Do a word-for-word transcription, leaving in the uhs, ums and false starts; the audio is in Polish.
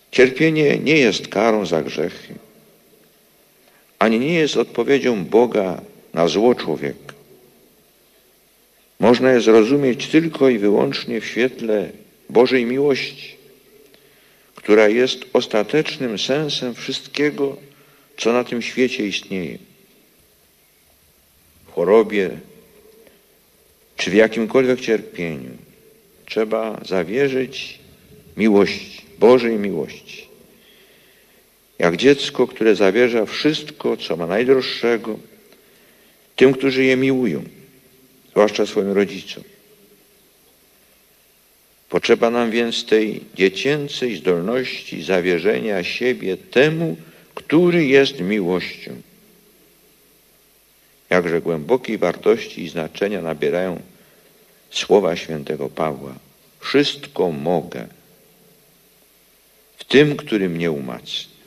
Cierpienie nie jest karą za grzechy, ani nie jest odpowiedzią Boga na zło człowieka. Można je zrozumieć tylko i wyłącznie w świetle Bożej miłości, która jest ostatecznym sensem wszystkiego, co na tym świecie istnieje. W chorobie czy w jakimkolwiek cierpieniu trzeba zawierzyć miłości, Bożej miłości. Jak dziecko, które zawierza wszystko, co ma najdroższego, tym, którzy je miłują, zwłaszcza swoim rodzicom. Potrzeba nam więc tej dziecięcej zdolności zawierzenia siebie temu, który jest miłością. Jakże głębokiej wartości i znaczenia nabierają słowa świętego Pawła. Wszystko mogę w tym, który mnie umacnia.